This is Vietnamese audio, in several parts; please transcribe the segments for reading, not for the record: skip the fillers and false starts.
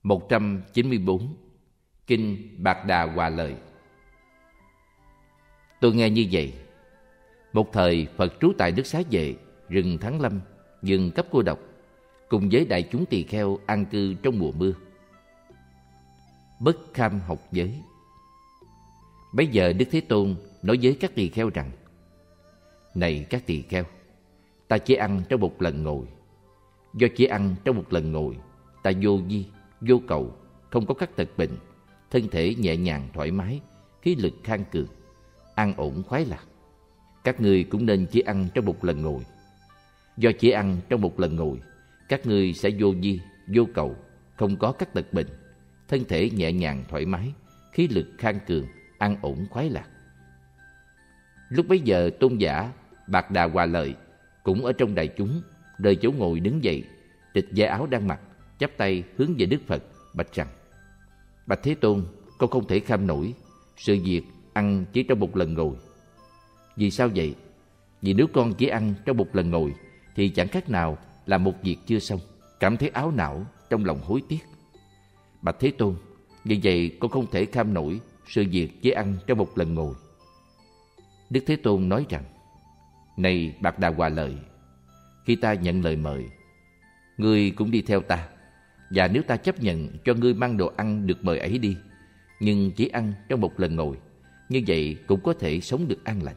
194. Kinh Bạc Đà Hòa Lợi. Tôi nghe như vậy. Một thời Phật trú tại nước Xá Vệ, rừng Thắng Lâm, rừng Cấp Cô Độc, cùng với đại chúng tỳ kheo an cư trong mùa mưa. Bất kham học giới. Bấy giờ Đức Thế Tôn nói với các tỳ kheo rằng: Này các tỳ kheo, ta chỉ ăn trong một lần ngồi. Do chỉ ăn trong một lần ngồi, ta vô vi, vô cầu, không có các tật bệnh, thân thể nhẹ nhàng thoải mái, khí lực khang cường, an ổn khoái lạc. Các ngươi cũng nên chỉ ăn trong một lần ngồi. Do chỉ ăn trong một lần ngồi, các ngươi sẽ vô vi, vô cầu, không có các tật bệnh, thân thể nhẹ nhàng thoải mái, khí lực khang cường, an ổn khoái lạc. Lúc bấy giờ tôn giả Bạc Đà Hòa Lợi cũng ở trong đại chúng, rời chỗ ngồi đứng dậy, tịch vai áo đang mặc, chắp tay hướng về Đức Phật, bạch rằng: Bạch Thế Tôn, con không thể kham nổi sự việc ăn chỉ trong một lần ngồi. Vì sao vậy? Vì nếu con chỉ ăn trong một lần ngồi thì chẳng khác nào là một việc chưa xong, cảm thấy áo não, trong lòng hối tiếc. Bạch Thế Tôn, vì vậy con không thể kham nổi sự việc chỉ ăn trong một lần ngồi. Đức Thế Tôn nói rằng: Này Bạc Đà Hòa Lợi, khi ta nhận lời mời, ngươi cũng đi theo ta, và nếu ta chấp nhận cho ngươi mang đồ ăn được mời ấy đi, nhưng chỉ ăn trong một lần ngồi, như vậy cũng có thể sống được an lành.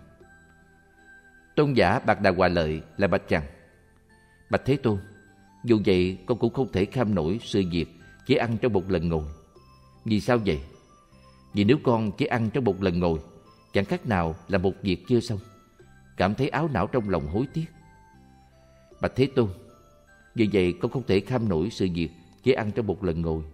Tôn giả Bạc Đà Hòa Lợi lại bạch rằng: Bạch Thế Tôn, dù vậy con cũng không thể kham nổi sự việc chỉ ăn trong một lần ngồi. Vì sao vậy? Vì nếu con chỉ ăn trong một lần ngồi, chẳng khác nào là một việc chưa xong, cảm thấy áo não, trong lòng hối tiếc. Bạch Thế Tôn, vì vậy con không thể kham nổi sự việc chỉ ăn trong một lần ngồi.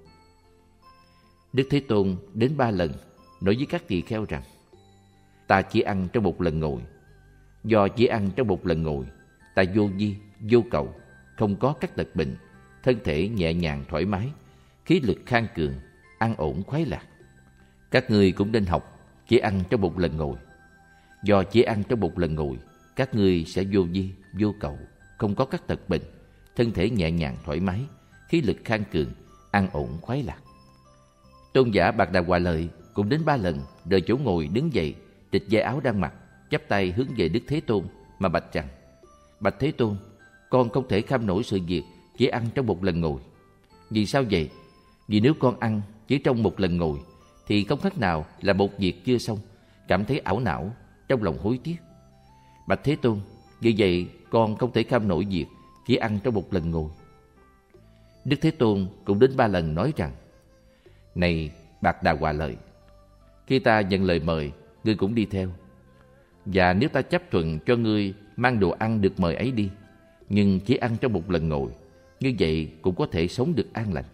Đức Thế Tôn đến 3 lần nói với các tỳ kheo rằng: Ta chỉ ăn trong một lần ngồi. Do chỉ ăn trong một lần ngồi, ta vô vi, vô cầu, không có các tật bệnh, thân thể nhẹ nhàng thoải mái, khí lực khang cường, an ổn khoái lạc. Các ngươi cũng nên học chỉ ăn trong một lần ngồi. Do chỉ ăn trong một lần ngồi, các ngươi sẽ vô vi, vô cầu, không có các tật bệnh, thân thể nhẹ nhàng thoải mái, khí lực khang cường, an ổn khoái lạc. Tôn giả Bạc Đà Hòa Lợi cũng đến 3 lần rời chỗ ngồi đứng dậy, tịch vai áo đang mặc, chắp tay hướng về Đức Thế Tôn mà bạch rằng: Bạch Thế Tôn, con không thể kham nổi sự việc chỉ ăn trong một lần ngồi. Vì sao vậy? Vì nếu con ăn chỉ trong một lần ngồi thì không khác nào là một việc chưa xong, cảm thấy ảo não, trong lòng hối tiếc. Bạch Thế Tôn, vì vậy con không thể kham nổi việc chỉ ăn trong một lần ngồi. Đức Thế Tôn cũng đến 3 lần nói rằng: Này Bạc Đà Hòa Lợi, khi ta nhận lời mời, ngươi cũng đi theo. Và nếu ta chấp thuận cho ngươi mang đồ ăn được mời ấy đi, nhưng chỉ ăn trong một lần ngồi, như vậy cũng có thể sống được an lành.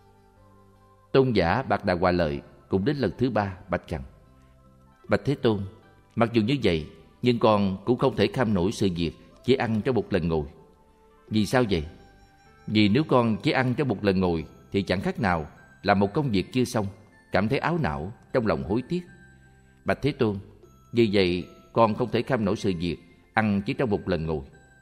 Tôn giả Bạc Đà Hòa Lợi cũng đến lần thứ 3 bạch rằng: Bạch Thế Tôn, mặc dù như vậy, nhưng con cũng không thể kham nổi sự việc chỉ ăn trong một lần ngồi. Vì sao vậy? Vì nếu con chỉ ăn trong một lần ngồi thì chẳng khác nào là một công việc chưa xong, cảm thấy áo não, trong lòng hối tiếc. Bạch Thế Tôn, vì vậy con không thể kham nổi sự việc ăn chỉ trong một lần ngồi.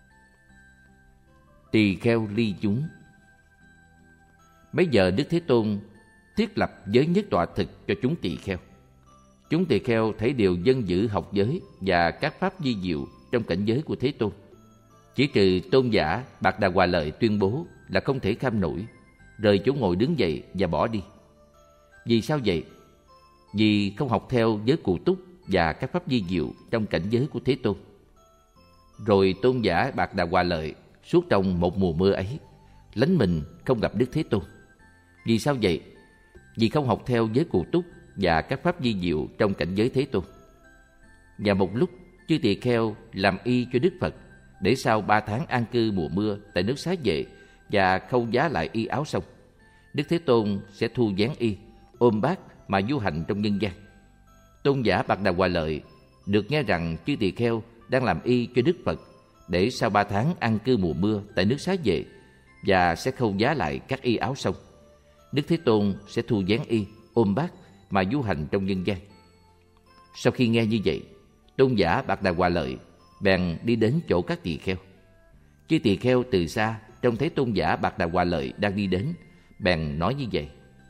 Tỳ kheo ly chúng. Bấy giờ Đức Thế Tôn thiết lập giới nhất tọa thực cho chúng tỳ kheo. Chúng tỳ kheo thấy điều dân giữ học giới và các pháp vi diệu trong cảnh giới của Thế Tôn. Chỉ trừ tôn giả Bạc Đà Hòa Lợi tuyên bố là không thể kham nổi, rời chỗ ngồi đứng dậy và bỏ đi. Vì sao vậy? Vì không học theo giới cụ túc và các pháp vi diệu trong cảnh giới của Thế Tôn. Rồi tôn giả Bạc Đà Hòa Lợi suốt trong một mùa mưa ấy lánh mình không gặp Đức Thế Tôn. Vì sao vậy? Vì không học theo giới cụ túc và các pháp vi diệu trong cảnh giới Thế Tôn. Và một lúc chư tỳ kheo làm y cho Đức Phật, để sau 3 tháng an cư mùa mưa tại nước Xá Vệ và khâu vá lại y áo xong, Đức Thế Tôn sẽ thu dáng y, ôm bát mà du hành trong nhân gian. Tôn giả Bạc Đà Hòa Lợi được nghe rằng chư tỳ kheo đang làm y cho Đức Phật, để sau 3 tháng an cư mùa mưa tại nước Xá Vệ và sẽ khâu vá lại các y áo xong, Đức Thế Tôn sẽ thu dáng y, ôm bát mà du hành trong nhân gian. Sau khi nghe như vậy, tôn giả Bạc Đà Hòa Lợi bèn đi đến chỗ các tỳ kheo. Chư tỳ kheo từ xa trông thấy tôn giả Bạc Đà Hòa Lợi đang đi đến, bèn nói như vậy: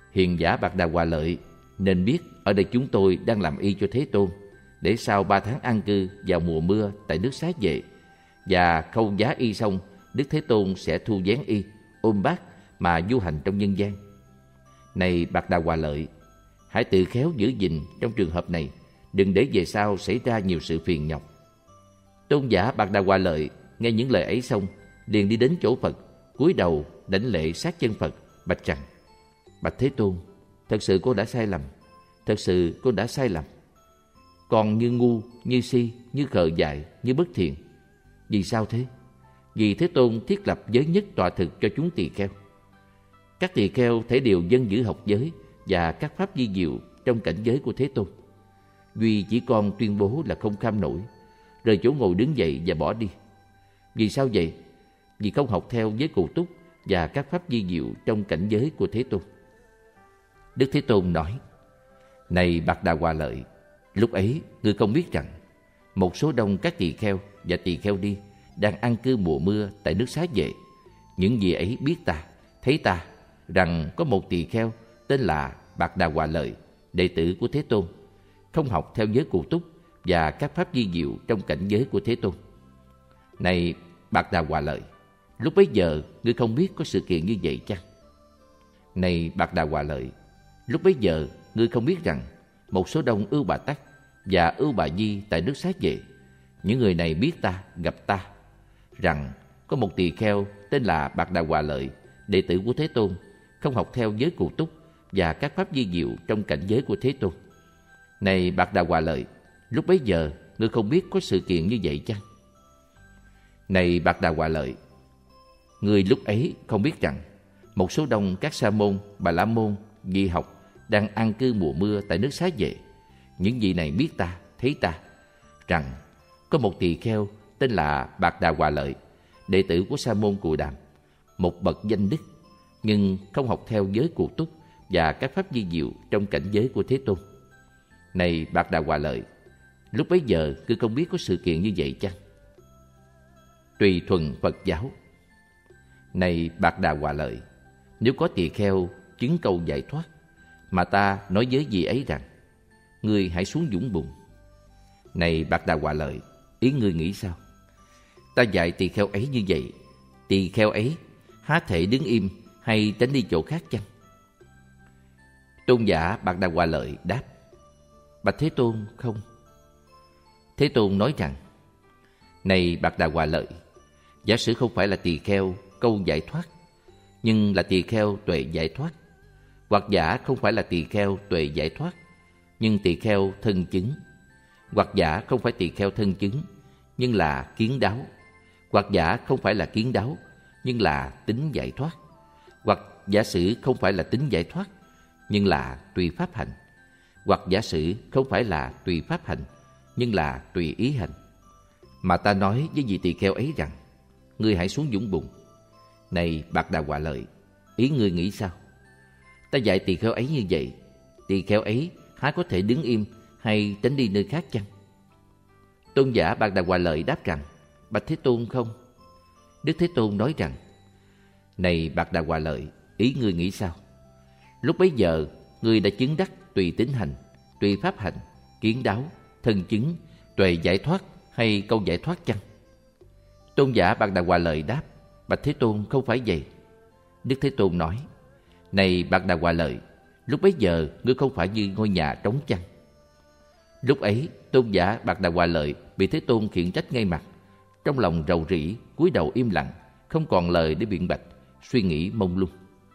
Hiền giả Bạc Đà Hòa Lợi nên biết ở đây chúng tôi đang làm y cho Thế Tôn, để sau 3 tháng an cư vào mùa mưa tại nước Xá Vệ và khâu giá y xong, Đức Thế Tôn sẽ thu vén y, ôm bát mà du hành trong nhân gian. Này Bạc Đà Hòa Lợi, hãy tự khéo giữ gìn trong trường hợp này, đừng để về sau xảy ra nhiều sự phiền nhọc. Tôn giả Bạc Đà Hòa Lợi nghe những lời ấy xong, liền đi đến chỗ Phật, cúi đầu đảnh lễ sát chân Phật, bạch rằng: Bạch Thế Tôn, thật sự con đã sai lầm, thật sự con đã sai lầm. Con như ngu, như si, như khờ dại, như bất thiện. Vì sao thế? Vì Thế Tôn thiết lập giới nhất tọa thực cho chúng tỳ kheo. Các tỳ kheo thể đều dân giữ học giới và các pháp vi diệu trong cảnh giới của Thế Tôn. Duy chỉ con tuyên bố là không kham nổi, rời chỗ ngồi đứng dậy và bỏ đi. Vì sao vậy? Vì không học theo giới cụ túc và các pháp vi diệu trong cảnh giới của Thế Tôn. Đức Thế Tôn nói: Này Bạc Đà Hòa Lợi, lúc ấy ngươi không biết rằng một số đông các tỳ kheo và tỳ kheo đi đang an cư mùa mưa tại nước Xá Vệ. Những vị ấy biết ta, thấy ta, rằng có một tỳ kheo tên là Bạc Đà Hòa Lợi, đệ tử của Thế Tôn, không học theo giới cụ túc và các pháp vi diệu trong cảnh giới của Thế Tôn. Này Bạc Đà Hòa Lợi, lúc bấy giờ ngươi không biết có sự kiện như vậy chăng? Này Bạc Đà Hòa Lợi, lúc bấy giờ ngươi không biết rằng một số đông Ưu Bà Tắc và Ưu Bà Di tại nước Xá Vệ, những người này biết ta, gặp ta, rằng có một tỳ kheo tên là Bạc Đà Hòa Lợi, đệ tử của Thế Tôn, không học theo giới cụ túc và các pháp vi diệu trong cảnh giới của Thế Tôn. Này Bạc Đà Hòa Lợi, lúc bấy giờ ngươi không biết có sự kiện như vậy chăng? Này Bạc Đà Hòa Lợi, ngươi lúc ấy không biết rằng một số đông các sa môn, bà la môn, di học đang an cư mùa mưa tại nước Xá Vệ. Những vị này biết ta, thấy ta, rằng có một tỳ kheo tên là Bạc Đà Hòa Lợi, đệ tử của sa môn Cù Đàm, một bậc danh đức, nhưng không học theo giới cụ túc và các pháp vi diệu trong cảnh giới của Thế Tôn. Này Bạc Đà Hòa Lợi, lúc bấy giờ ngươi không biết có sự kiện như vậy chăng? Tùy thuần Phật giáo. Này Bạc Đà Hòa Lợi, nếu có tỳ kheo chứng câu giải thoát, mà ta nói với vị ấy rằng: Ngươi hãy xuống vũng bùn. Này Bạc Đà Hòa Lợi, ý ngươi nghĩ sao? Ta dạy tỳ kheo ấy như vậy, tỳ kheo ấy há thể đứng im hay tránh đi chỗ khác chăng? Tôn giả Bạc Đà Hòa Lợi đáp: Bạch Thế Tôn, không. Thế Tôn nói rằng: Này Bạc Đà Hòa Lợi, giả sử không phải là tỳ kheo câu giải thoát, nhưng là tỳ kheo tuệ giải thoát, hoặc giả không phải là tỳ kheo tuệ giải thoát, nhưng tỳ kheo thân chứng, hoặc giả không phải tỳ kheo thân chứng, nhưng là kiến đáo, hoặc giả không phải là kiến đáo, nhưng là tính giải thoát, hoặc giả sử không phải là tính giải thoát, nhưng là tùy pháp hành, hoặc giả sử không phải là tùy pháp hành, nhưng là tùy ý hành. Mà ta nói với vị tỳ kheo ấy rằng: Ngươi hãy xuống vũng bùn. Này Bạc Đà Hòa Lợi, ý ngươi nghĩ sao? Ta dạy tỳ kheo ấy như vậy, tỳ kheo ấy há có thể đứng im hay tránh đi nơi khác chăng? Tôn giả Bạc Đà Hòa Lợi đáp rằng: Bạch Thế Tôn, không. Đức Thế Tôn nói rằng: Này Bạc Đà Hòa Lợi, ý ngươi nghĩ sao? Lúc bấy giờ ngươi đã chứng đắc tùy tín hành, tùy pháp hành, kiến đáo, thân chứng, tuệ giải thoát hay câu giải thoát chăng? Tôn giả Bạc Đà Hòa Lợi đáp: Bạch Thế Tôn, không phải vậy. Đức Thế Tôn nói: Này Bạc Đà Hòa Lợi, lúc bấy giờ ngươi không phải như ngôi nhà trống chăng? Lúc ấy tôn giả Bạc Đà Hòa Lợi bị Thế Tôn khiển trách ngay mặt, trong lòng rầu rĩ, cúi đầu im lặng, không còn lời để biện bạch, suy nghĩ mông lung.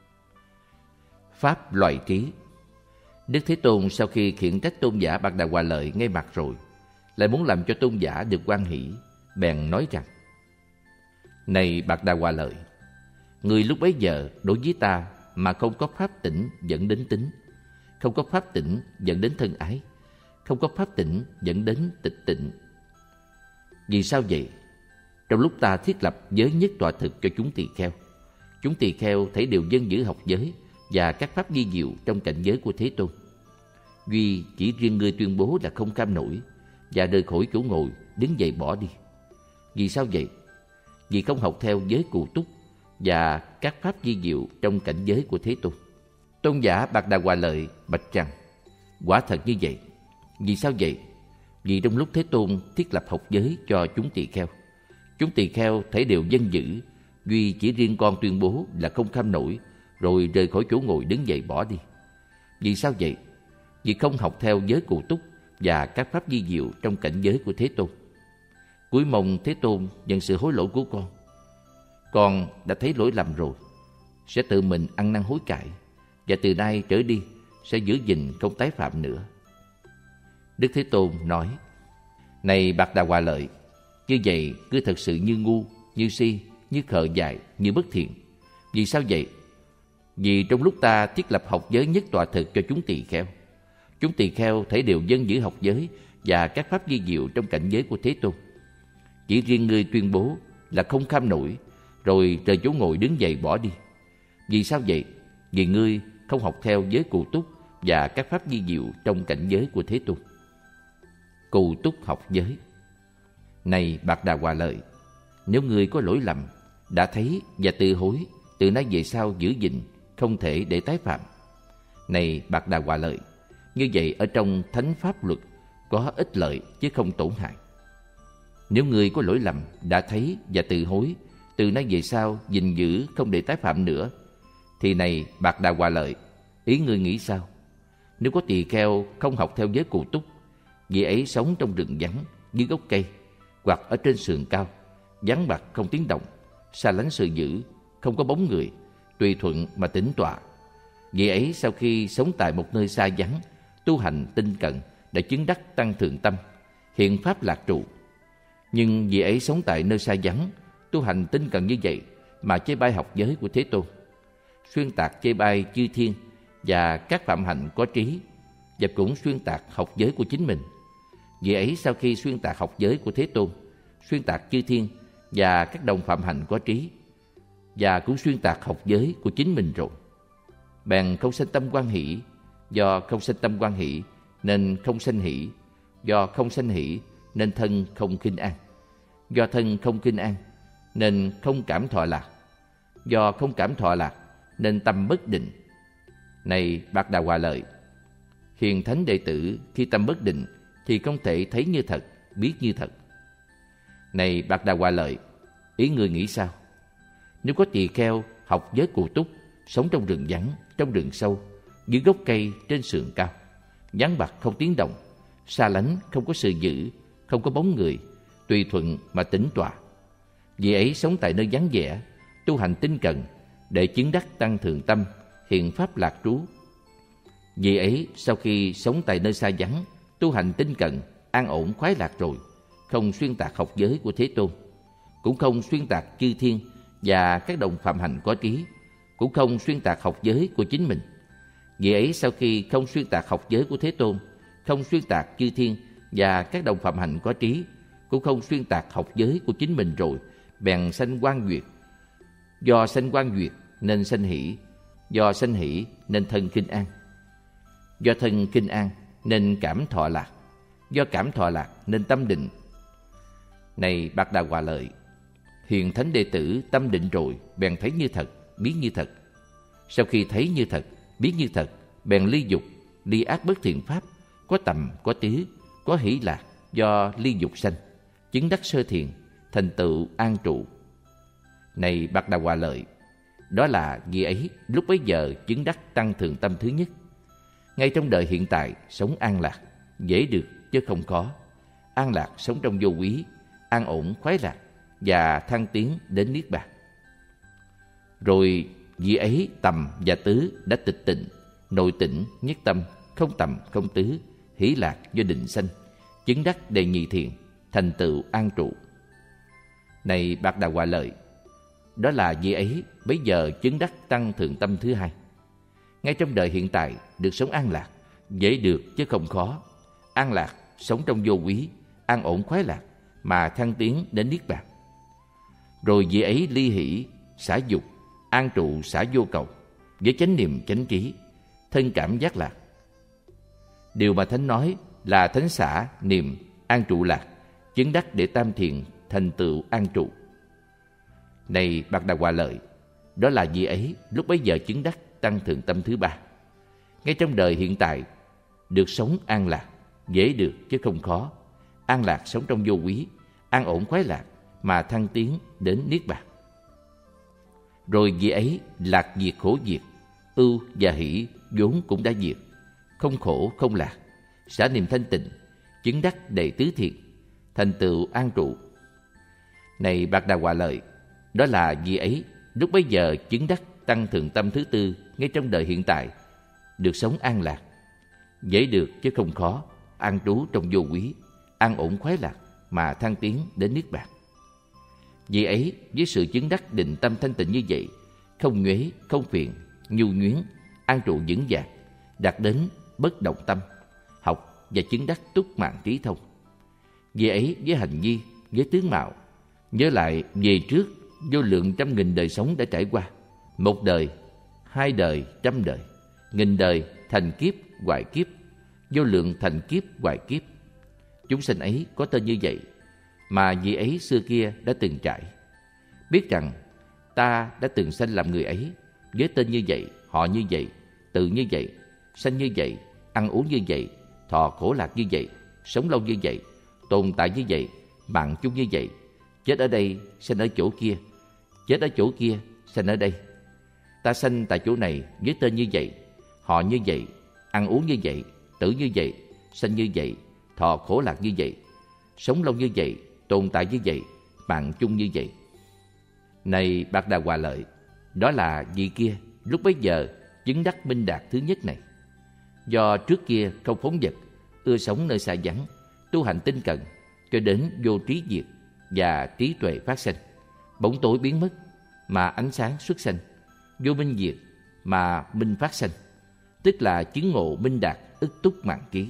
Pháp loại trí. Đức Thế Tôn sau khi khiển trách tôn giả Bạc Đà Hòa Lợi ngay mặt rồi, lại muốn làm cho tôn giả được hoan hỷ, bèn nói rằng: Này Bạc Đà Hòa Lợi, người lúc bấy giờ đối với ta mà không có pháp tỉnh dẫn đến tính, không có pháp tỉnh dẫn đến thân ái, không có pháp tỉnh dẫn đến tịch tịnh. Vì sao vậy? Trong lúc ta thiết lập giới nhất tọa thực cho chúng tỳ kheo thấy đều dân giữ học giới và các pháp vi diệu trong cảnh giới của Thế Tôn. Duy chỉ riêng ngươi tuyên bố là không cam nổi và rời khỏi chỗ ngồi, đứng dậy bỏ đi. Vì sao vậy? Vì không học theo giới cụ túc và các pháp vi diệu trong cảnh giới của Thế Tôn. Tôn giả Bạc Đà Hòa Lợi bạch rằng: quả thật như vậy. Vì sao vậy? Vì trong lúc Thế Tôn thiết lập học giới cho chúng tỳ kheo, chúng tỳ kheo thể đều vâng giữ, duy chỉ riêng con tuyên bố là không kham nổi, rồi rời khỏi chỗ ngồi đứng dậy bỏ đi. Vì sao vậy? Vì không học theo giới cụ túc và các pháp vi diệu trong cảnh giới của Thế Tôn. Cuối mong Thế Tôn nhận sự hối lỗi của con. Con đã thấy lỗi lầm rồi, sẽ tự mình ăn năn hối cải, và từ nay trở đi sẽ giữ gìn không tái phạm nữa. Đức Thế Tôn nói: này Bạc Đà Hòa Lợi, như vậy cứ thật sự như ngu, như si, như khờ dại, như bất thiện. Vì sao vậy? Vì trong lúc ta thiết lập học giới nhất tọa thực cho chúng tỳ kheo, chúng tỳ kheo thể đều vâng giữ học giới và các pháp vi diệu trong cảnh giới của Thế Tôn. Chỉ riêng ngươi tuyên bố là không kham nổi, rồi rời chỗ ngồi đứng dậy bỏ đi. Vì sao vậy? Vì ngươi không học theo giới cụ túc và các pháp vi diệu trong cảnh giới của Thế Tôn. Cụ túc học giới. Này Bạc Đà Hòa Lợi, nếu ngươi có lỗi lầm, đã thấy và từ hối, từ nay về sau giữ gìn, không thể để tái phạm. Này Bạc Đà Hòa Lợi, như vậy ở trong thánh pháp luật có ích lợi chứ không tổn hại. Nếu ngươi có lỗi lầm, đã thấy và từ hối, từ nay về sau gìn giữ không để tái phạm nữa, thì này Bạc Đà Hòa Lợi, ý ngươi nghĩ sao? Nếu có tỳ kheo không học theo giới cụ túc, vị ấy sống trong rừng vắng, dưới gốc cây, hoặc ở trên sườn cao, vắng bặt không tiếng động, xa lánh sự dữ, không có bóng người, tùy thuận mà tĩnh tọa. Vị ấy sau khi sống tại một nơi xa vắng, tu hành tinh cận, đã chứng đắc tăng thượng tâm, hiện pháp lạc trụ. Nhưng vị ấy sống tại nơi xa vắng, tu hành tinh cận như vậy mà chê bai học giới của Thế Tôn, xuyên tạc chê bai chư thiên và các phạm hạnh có trí, và cũng xuyên tạc học giới của chính mình. Vị ấy sau khi xuyên tạc học giới của Thế Tôn, xuyên tạc chư thiên và các đồng phạm hạnh có trí, và cũng xuyên tạc học giới của chính mình rồi, bèn không sanh tâm hoan hỷ. Do không sanh tâm hoan hỷ nên không sanh hỷ. Do không sanh hỷ nên thân không khinh an. Do thân không khinh an nên không cảm thọ lạc. Do không cảm thọ lạc nên tâm bất định. Này Bạc Đà Hòa Lợi, hiền thánh đệ tử khi tâm bất định thì không thể thấy như thật, biết như thật. Này Bạc Đà Hòa Lợi, ý ngươi nghĩ sao? Nếu có tỳ kheo học giới cụ túc, sống trong rừng vắng, trong rừng sâu, dưới gốc cây trên sườn cao, vắng bặt không tiếng động, xa lánh không có sự dữ, không có bóng người, tùy thuận mà tĩnh tọa. Vị ấy sống tại nơi vắng vẻ, tu hành tinh cần, để chứng đắc tăng thượng tâm, hiện pháp lạc trú. Vị ấy sau khi sống tại nơi xa vắng, tu hành tinh cần, an ổn khoái lạc rồi, không xuyên tạc học giới của Thế Tôn, cũng không xuyên tạc chư thiên và các đồng phạm hạnh có trí, cũng không xuyên tạc học giới của chính mình. Vị ấy sau khi không xuyên tạc học giới của Thế Tôn, không xuyên tạc chư thiên và các đồng phạm hạnh có trí, cũng không xuyên tạc học giới của chính mình rồi, bèn sanh quan duyệt. Do sanh quan duyệt nên sanh hỷ. Do sanh hỷ nên thân khinh an. Do thân khinh an nên cảm thọ lạc. Do cảm thọ lạc nên tâm định. Này Bạc Đà Hòa Lợi, hiền thánh đệ tử tâm định rồi bèn thấy như thật, biết như thật. Sau khi thấy như thật, biết như thật, bèn ly dục, ly ác bất thiện pháp, có tầm, có tứ, có hỷ lạc, do ly dục sanh, chứng đắc sơ thiền, thành tựu an trụ. Này Bạc Đà Hòa Lợi, đó là vị ấy lúc bấy giờ chứng đắc tăng thượng tâm thứ nhất. Ngay trong đời hiện tại sống an lạc, dễ được chứ không khó. An lạc sống trong vô quý, an ổn khoái lạc và thăng tiến đến niết bàn. Rồi vị ấy tầm và tứ đã tịch tịnh, nội tĩnh, nhất tâm, không tầm không tứ, hỷ lạc do định sanh, chứng đắc đệ nhị thiền, thành tựu an trụ. Này Bạc Đà Hòa Lợi, đó là vị ấy bấy giờ chứng đắc tăng thượng tâm thứ hai. Ngay trong đời hiện tại được sống an lạc, dễ được chứ không khó. An lạc sống trong vô quý, an ổn khoái lạc mà thăng tiến đến niết bàn. Rồi vị ấy ly hỷ, xả dục, an trụ xả vô cầu, với chánh niệm chánh trí, thân cảm giác lạc. Điều mà Thánh nói là Thánh xả, niệm, an trụ lạc, chứng đắc để tam thiền, thành tựu an trụ. Này Bạc Đà Hòa Lợi, đó là vị ấy lúc bấy giờ chứng đắc tăng thượng tâm thứ ba. ngay trong đời hiện tại, được sống an lạc, dễ được chứ không khó. An lạc sống trong vô quý, an ổn khoái lạc mà thăng tiến đến niết bàn. Rồi vị ấy lạc diệt khổ diệt, ưu và hỷ vốn cũng đã diệt, không khổ không lạc, xả niệm thanh tịnh, chứng đắc đầy tứ thiện, thành tựu an trụ. Này Bạc Đà Hòa Lợi, đó là vị ấy lúc bấy giờ chứng đắc tăng thượng tâm thứ tư ngay trong đời hiện tại, được sống an lạc, dễ được chứ không khó, an trú trong vô quý, an ổn khoái lạc mà thăng tiến đến niết bàn. Vì ấy với sự chứng đắc định tâm thanh tịnh như vậy, không nhuế, không phiền, nhu nhuyến, an trụ vững vàng, đạt đến bất động tâm, học và chứng đắc túc mạng trí thông. Vì ấy với hành vi, với tướng mạo, nhớ lại về trước vô lượng trăm nghìn đời sống đã trải qua, một đời, hai đời, trăm đời, nghìn đời, thành kiếp, hoại kiếp, vô lượng thành kiếp, hoại kiếp. Chúng sanh ấy có tên như vậy, mà vị ấy xưa kia đã từng trải. Biết rằng ta đã từng sanh làm người ấy, với tên như vậy, họ như vậy, tự như vậy, sanh như vậy, ăn uống như vậy, thọ khổ lạc như vậy, sống lâu như vậy, tồn tại như vậy, mạng chung như vậy, chết ở đây, sanh ở chỗ kia, chết ở chỗ kia, sanh ở đây. Ta sanh tại chỗ này với tên như vậy, họ như vậy, ăn uống như vậy, tử như vậy, sanh như vậy, thọ khổ lạc như vậy, sống lâu như vậy, tồn tại như vậy, mạng chung như vậy. Này Bạc Đà Hòa Lợi, đó là vị kia lúc bấy giờ chứng đắc minh đạt thứ nhất này. Do trước kia không phóng dật, ưa sống nơi xa vắng, tu hành tinh cần, cho đến vô trí diệt và trí tuệ phát sanh, bóng tối biến mất mà ánh sáng xuất sanh, vô minh diệt mà minh phát sanh, tức là chứng ngộ minh đạt ức túc mạng trí.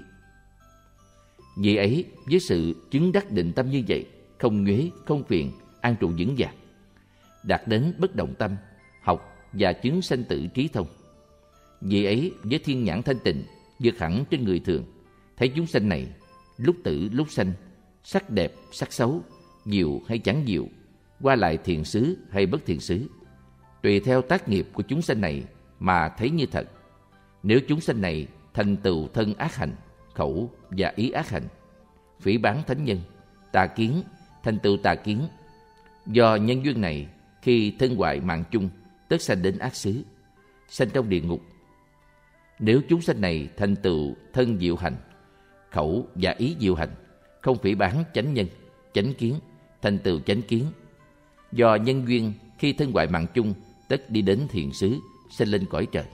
Vì ấy với sự chứng đắc định tâm như vậy, không nhuế, không phiền, an trụ vững vàng, đạt đến bất động tâm, học và chứng sanh tử trí thông. Vì ấy với thiên nhãn thanh tịnh vượt hẳn trên người thường, thấy chúng sanh này lúc tử lúc sanh, sắc đẹp sắc xấu, diệu hay chẳng diệu, qua lại thiện xứ hay bất thiện xứ, tùy theo tác nghiệp của chúng sanh này mà thấy như thật. Nếu chúng sanh này thành tựu thân ác hành, khẩu và ý ác hành, phỉ báng thánh nhân, tà kiến, thành tựu tà kiến, do nhân duyên này khi thân hoại mạng chung, tất sanh đến ác xứ, sanh trong địa ngục. Nếu chúng sanh này thành tựu thân diệu hành, khẩu và ý diệu hành, không phỉ báng chánh nhân, chánh kiến, thành tựu chánh kiến, do nhân duyên khi thân hoại mạng chung, tất đi đến thiện xứ, sanh lên cõi trời.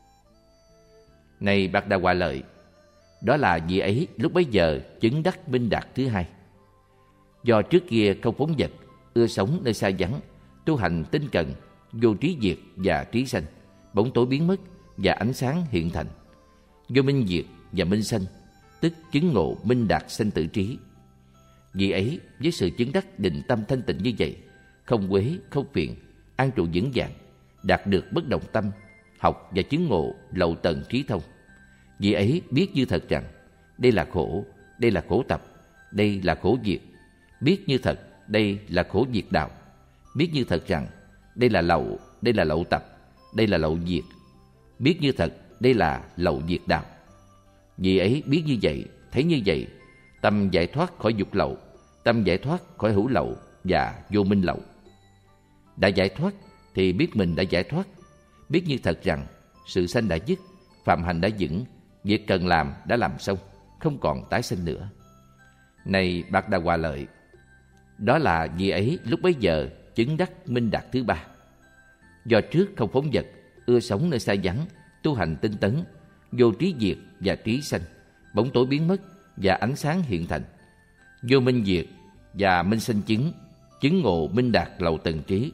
Này Bạc Đà Hòa Lợi, đó là vị ấy lúc bấy giờ chứng đắc minh đạt thứ hai. Do trước kia không phóng dật, ưa sống nơi xa vắng, tu hành tinh cần, vô trí diệt và trí sanh, bóng tối biến mất và ánh sáng hiện thành, vô minh diệt và minh sanh, tức chứng ngộ minh đạt sanh tử trí. Vì ấy với sự chứng đắc định tâm thanh tịnh như vậy, không quế, không phiền, an trụ vững vàng, đạt được bất động tâm, học và chứng ngộ lậu tầng trí thông. Vì ấy biết như thật rằng đây là khổ, đây là khổ tập, đây là khổ diệt. Biết như thật đây là khổ diệt đạo. Biết như thật rằng đây là lậu tập, đây là lậu diệt. Biết như thật đây là lậu diệt đạo. Vì ấy biết như vậy, thấy như vậy, tâm giải thoát khỏi dục lậu, tâm giải thoát khỏi hữu lậu và vô minh lậu. Đã giải thoát thì biết mình đã giải thoát. Biết như thật rằng sự sanh đã dứt, phạm hành đã vững, việc cần làm đã làm xong, không còn tái sinh nữa. Này Bạc Đà Hòa Lợi, đó là vị ấy lúc bấy giờ chứng đắc minh đạt thứ ba. Do trước không phóng dật, ưa sống nơi xa vắng, tu hành tinh tấn, vô trí diệt và trí sanh, bóng tối biến mất và ánh sáng hiện thành, vô minh diệt và minh sanh chứng ngộ minh đạt lậu tầng trí.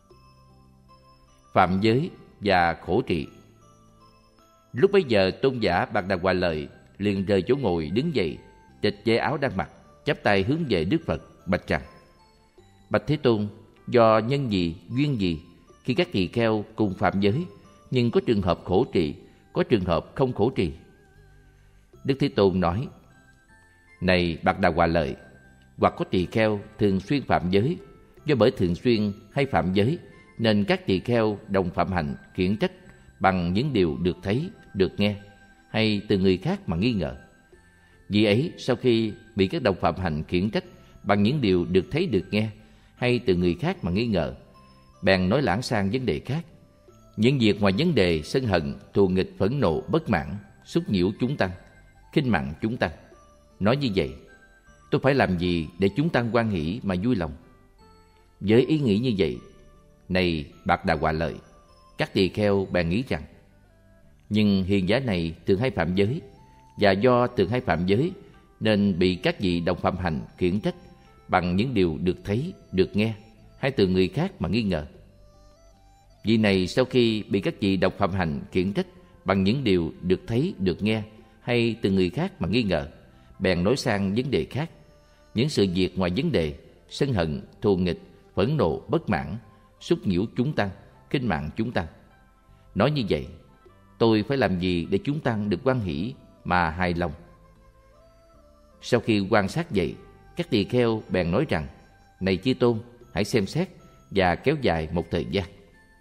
Phạm giới và khổ trị. Lúc bấy giờ tôn giả Bạc Đà Hòa Lợi liền rời chỗ ngồi đứng dậy, trịch dây áo đang mặc, chắp tay hướng về Đức Phật bạch rằng: Bạch Thế Tôn, do nhân gì, duyên gì khi các tỳ kheo cùng phạm giới, nhưng có trường hợp khổ trì, có trường hợp không khổ trì? Đức Thế Tôn nói: Này Bạc Đà Hòa Lợi, hoặc có tỳ kheo thường xuyên phạm giới, do bởi thường xuyên hay phạm giới nên các tỳ kheo đồng phạm hạnh khiển trách bằng những điều được thấy, được nghe, hay từ người khác mà nghi ngờ. Vì ấy sau khi bị các đồng phạm hành khiển trách bằng những điều được thấy được nghe hay từ người khác mà nghi ngờ, bèn nói lảng sang vấn đề khác, những việc ngoài vấn đề sân hận, thù nghịch, phẫn nộ, bất mãn, xúc nhiễu chúng tăng, khinh mạn chúng tăng. Nói như vậy, tôi phải làm gì để chúng tăng hoan hỷ mà vui lòng? Với ý nghĩ như vậy, này Bạc Đà Hòa Lợi, các tỳ kheo bèn nghĩ rằng, nhưng hiền giả này thường hay phạm giới, và do thường hay phạm giới nên bị các vị đồng phạm hành khiển trách bằng những điều được thấy, được nghe hay từ người khác mà nghi ngờ. Vị này sau khi bị các vị đồng phạm hành khiển trách bằng những điều được thấy, được nghe hay từ người khác mà nghi ngờ, bèn nói sang vấn đề khác, những sự việc ngoài vấn đề sân hận, thù nghịch, phẫn nộ, bất mãn, xúc nhiễu chúng tăng, khinh mạn chúng tăng. Nói như vậy, tôi phải làm gì để chúng tăng được hoan hỷ mà hài lòng? Sau khi quan sát vậy, các tỳ kheo bèn nói rằng, này Chư Tôn, hãy xem xét và kéo dài một thời gian.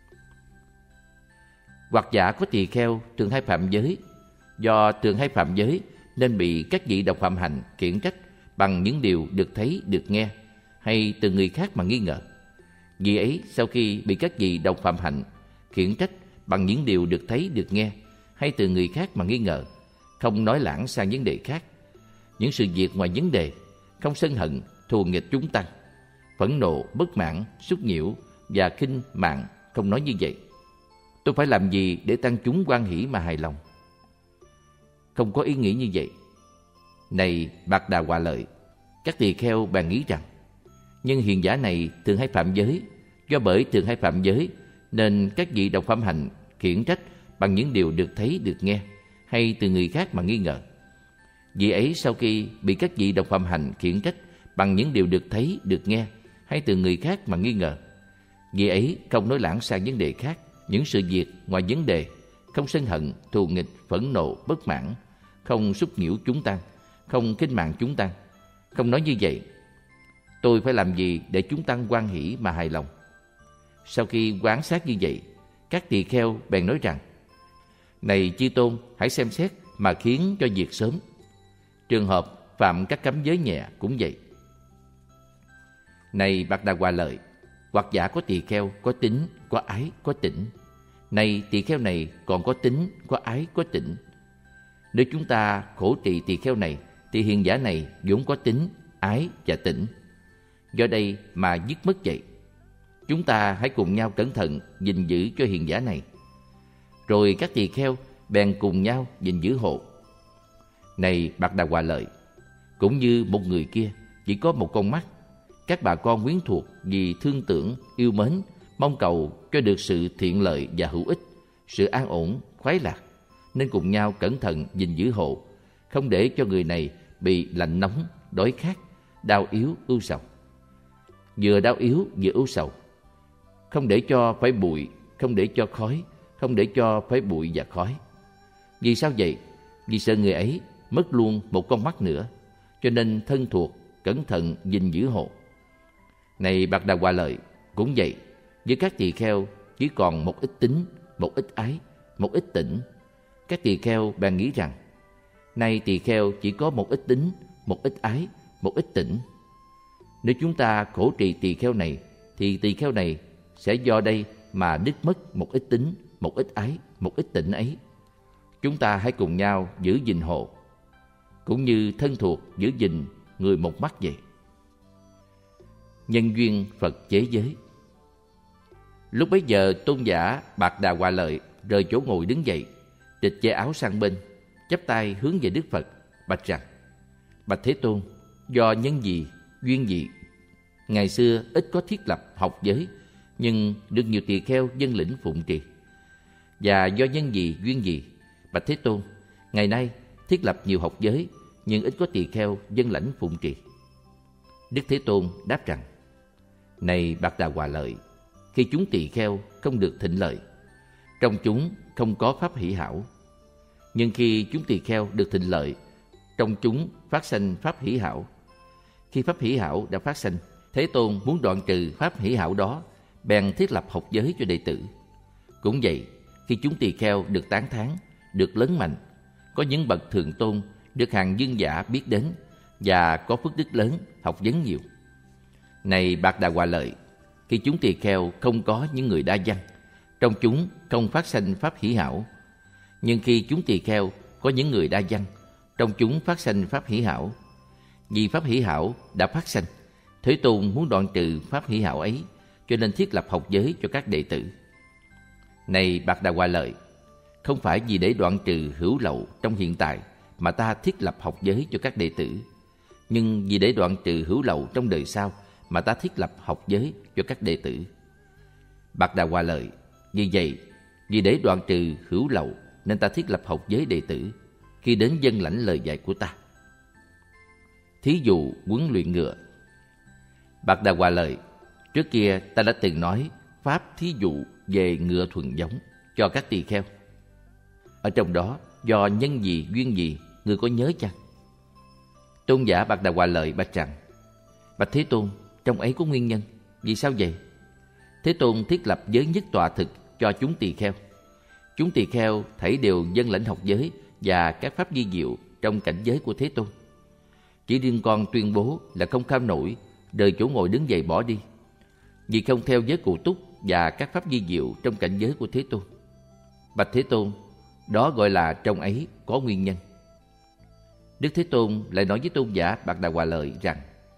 Hoặc giả có tỳ kheo thường hay phạm giới, do thường hay phạm giới nên bị các vị đồng phạm hành khiển trách bằng những điều được thấy, được nghe hay từ người khác mà nghi ngờ. Vì ấy sau khi bị các vị đồng phạm hành khiển trách bằng những điều được thấy, được nghe hay từ người khác mà nghi ngờ, không nói lảng sang vấn đề khác, những sự việc ngoài vấn đề, không sân hận, thù nghịch chúng tăng, phẫn nộ, bất mãn, xúc nhiễu và khinh mạn, không nói như vậy, tôi phải làm gì để tăng chúng hoan hỷ mà hài lòng? Không có ý nghĩ như vậy. Này Bạc Đà Hòa Lợi, các tỳ kheo bèn nghĩ rằng, nhưng hiền giả này thường hay phạm giới, do bởi thường hay phạm giới nên các vị đồng phạm hành khiển trách bằng những điều được thấy, được nghe hay từ người khác mà nghi ngờ. Vì ấy sau khi bị các vị đồng phạm hành khiển trách bằng những điều được thấy, được nghe hay từ người khác mà nghi ngờ, vì ấy không nói lảng sang vấn đề khác, những sự việc ngoài vấn đề, không sân hận, thù nghịch, phẫn nộ, bất mãn, không xúc nhiễu chúng tăng, không khinh mạn chúng tăng. Không nói như vậy, tôi phải làm gì để chúng tăng hoan hỷ mà hài lòng? Sau khi quan sát như vậy, các tỳ kheo bèn nói rằng, này Chư Tôn, hãy xem xét mà khiến cho việc sớm. Trường hợp phạm các cấm giới nhẹ cũng vậy. Này Bạc Đà Hòa Lợi, hoặc giả có tỳ kheo có tính, có ái, có tỉnh. Này tỳ kheo này còn có tính, có ái, có tỉnh. Nếu chúng ta khổ trì tỳ kheo này, thì hiền giả này vốn có tính, ái và tỉnh. Do đây mà dứt mất vậy. Chúng ta hãy cùng nhau cẩn thận gìn giữ cho hiền giả này. Rồi các tỳ kheo bèn cùng nhau gìn giữ hộ. Này Bạc Đà Hòa Lợi, cũng như một người kia chỉ có một con mắt, các bà con quyến thuộc vì thương tưởng, yêu mến, mong cầu cho được sự thiện lợi và hữu ích, sự an ổn, khoái lạc, nên cùng nhau cẩn thận gìn giữ hộ, không để cho người này bị lạnh nóng, đói khát, đau yếu, ưu sầu. Vừa đau yếu vừa ưu sầu, không để cho phải bụi, không để cho khói, không để cho phải bụi và khói. Vì sao vậy? Vì sợ người ấy mất luôn một con mắt nữa, cho nên thân thuộc cẩn thận gìn giữ hộ. Này Bạc Đà Hòa Lợi, cũng vậy, với các tỳ kheo chỉ còn một ít tính, một ít ái, một ít tỉnh. Các tỳ kheo bèn nghĩ rằng, nay tỳ kheo chỉ có một ít tính, một ít ái, một ít tỉnh. Nếu chúng ta khổ trì tỳ kheo này, thì tỳ kheo này sẽ do đây mà đứt mất một ít tính, một ít ái, một ít tỉnh ấy. Chúng ta hãy cùng nhau giữ gìn hộ, cũng như thân thuộc giữ gìn người một mắt vậy. Nhân duyên Phật chế giới. Lúc bấy giờ tôn giả Bạc Đà Hòa Lợi rời chỗ ngồi đứng dậy, trịch che áo sang bên, chắp tay hướng về Đức Phật, bạch rằng: Bạch Thế Tôn, do nhân gì, duyên gì, ngày xưa ít có thiết lập học giới, nhưng được nhiều tỳ kheo dân lĩnh phụng trì. Và do nhân gì, duyên gì, Bạch Thế Tôn, ngày nay thiết lập nhiều học giới, nhưng ít có tỳ kheo dân lãnh phụng trì. Đức Thế Tôn đáp rằng: Này Bạc Đà Hòa Lợi, khi chúng tỳ kheo không được thịnh lợi, trong chúng không có pháp hỷ hảo. Nhưng khi chúng tỳ kheo được thịnh lợi, trong chúng phát sanh pháp hỷ hảo. Khi pháp hỷ hảo đã phát sanh, Thế Tôn muốn đoạn trừ pháp hỷ hảo đó, bèn thiết lập học giới cho đệ tử. Cũng vậy, khi chúng tỳ kheo được tán thán, được lớn mạnh, có những bậc thượng tôn được hàng dương giả biết đến và có phước đức lớn, học vấn nhiều. Này Bạc Đà Hòa Lợi, khi chúng tỳ kheo không có những người đa văn, trong chúng không phát sanh pháp hỷ hảo. Nhưng khi chúng tỳ kheo có những người đa văn, trong chúng phát sanh pháp hỷ hảo. Vì pháp hỷ hảo đã phát sanh, Thế Tôn muốn đoạn trừ pháp hỷ hảo ấy, cho nên thiết lập học giới cho các đệ tử. Này Bạc Đà Hòa Lợi, không phải vì để đoạn trừ hữu lậu trong hiện tại mà ta thiết lập học giới cho các đệ tử, nhưng vì để đoạn trừ hữu lậu trong đời sau mà ta thiết lập học giới cho các đệ tử. Bạc Đà Hòa Lợi, như vậy, vì để đoạn trừ hữu lậu nên ta thiết lập học giới đệ tử khi đến dân lãnh lời dạy của ta. Thí dụ huấn luyện ngựa. Bạc Đà Hòa Lợi, trước kia ta đã từng nói pháp thí dụ về ngựa thuần giống cho các tỳ kheo. Ở trong đó, do nhân gì, duyên gì, ngươi có nhớ chăng? Tôn giả Bạc Đà Hòa Lợi bạch rằng: Bạch Thế Tôn, trong ấy có nguyên nhân. Vì sao vậy? Thế Tôn thiết lập giới nhất tọa thực cho chúng tỳ kheo. Chúng tỳ kheo thảy đều dâng lãnh học giới và các pháp vi diệu trong cảnh giới của Thế Tôn. Chỉ riêng con tuyên bố là không kham nổi, rời chỗ ngồi đứng dậy bỏ đi, vì không theo giới cụ túc và các pháp vi diệu trong cảnh giới của Thế Tôn. Bạch Thế Tôn, đó gọi là trong ấy có nguyên nhân. Đức Thế Tôn lại nói với tôn giả Bạc Đà Hòa Lợi rằng: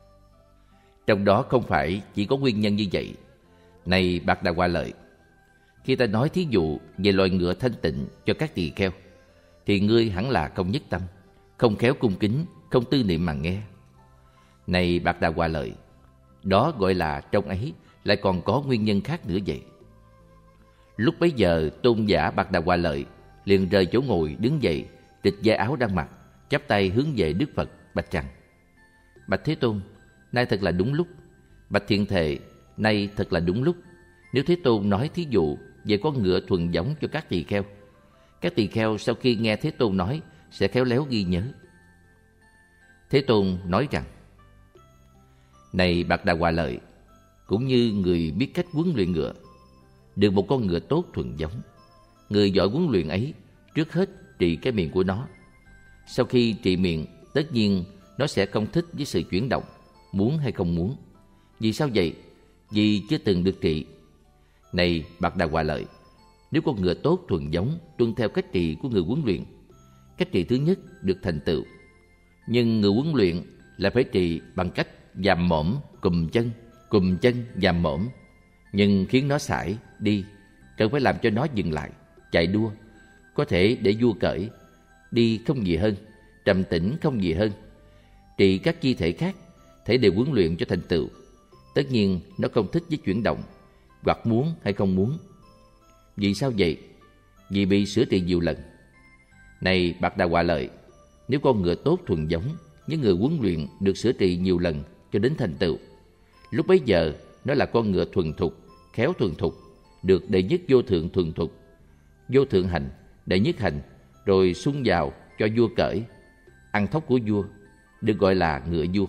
trong đó không phải chỉ có nguyên nhân như vậy. Này Bạc Đà Hòa Lợi, khi ta nói thí dụ về loài ngựa thanh tịnh cho các tỳ kheo, thì ngươi hẳn là không nhất tâm, không khéo cung kính, không tư niệm mà nghe. Này Bạc Đà Hòa Lợi, đó gọi là trong ấy lại còn có nguyên nhân khác nữa vậy. Lúc bấy giờ tôn giả Bạc Đà Hòa Lợi liền rời chỗ ngồi đứng dậy, trịch vai áo đang mặc, chắp tay hướng về Đức Phật bạch rằng: Bạch Thế Tôn, nay thật là đúng lúc. Bạch Thiện Thệ, nay thật là đúng lúc. Nếu Thế Tôn nói thí dụ về con ngựa thuần giống cho các tỳ kheo, các tỳ kheo sau khi nghe Thế Tôn nói sẽ khéo léo ghi nhớ. Thế Tôn nói rằng: Này Bạc Đà Hòa Lợi, cũng như người biết cách huấn luyện ngựa, được một con ngựa tốt thuần giống, người giỏi huấn luyện ấy trước hết trị cái miệng của nó. Sau khi trị miệng, tất nhiên nó sẽ không thích với sự chuyển động, muốn hay không muốn. Vì sao vậy? Vì chưa từng được trị. Này Bạc Đà Hòa Lợi, nếu con ngựa tốt thuần giống tuân theo cách trị của người huấn luyện, cách trị thứ nhất được thành tựu. Nhưng người huấn luyện lại phải trị bằng cách dàm mõm, cùm chân, dàm mõm, nhưng khiến nó sải đi, cần phải làm cho nó dừng lại, chạy đua, có thể để vua cởi, đi không gì hơn, trầm tĩnh không gì hơn. Trị các chi thể khác, thể đều huấn luyện cho thành tựu. Tất nhiên nó không thích với chuyển động, hoặc muốn hay không muốn. Vì sao vậy? Vì bị sửa trị nhiều lần. Này Bạc Đà Hòa Lợi, nếu con ngựa tốt thuần giống, những người huấn luyện được sửa trị nhiều lần cho đến thành tựu, lúc bấy giờ nó là con ngựa thuần thục, khéo thuần thục, được đệ nhất vô thượng thuần thục, vô thượng hành, đệ nhất hành, rồi xung vào cho vua cởi, ăn thóc của vua, được gọi là ngựa vua.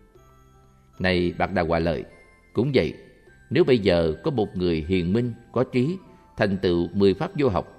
Này Bạc Đà Hòa Lợi, cũng vậy, nếu bây giờ có một người hiền minh, có trí, thành tựu 10 pháp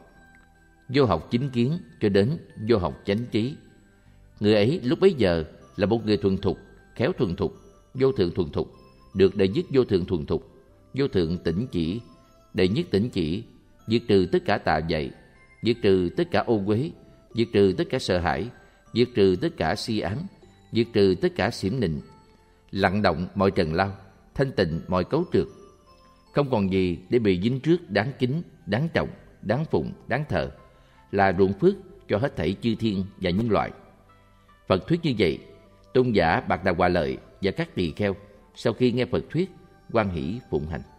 vô học chính kiến cho đến vô học chánh trí, người ấy lúc bấy giờ là một người thuần thục, khéo thuần thục, vô thượng thuần thục, được đệ nhất vô thượng thuần thục, vô thượng tỉnh chỉ, đệ nhất tỉnh chỉ, diệt trừ tất cả tà dạy, diệt trừ tất cả ô uế, diệt trừ tất cả sợ hãi, diệt trừ tất cả si ám, diệt trừ tất cả xiểm nịnh, lặng động mọi trần lao, thanh tịnh mọi cấu trược, không còn gì để bị dính trước đáng kính, đáng trọng, đáng phụng, đáng thờ, là ruộng phước cho hết thảy chư thiên và nhân loại. Phật thuyết như vậy, tôn giả Bạc Đà Hòa Lợi và các tỳ kheo sau khi nghe Phật thuyết hoan hỷ phụng hành.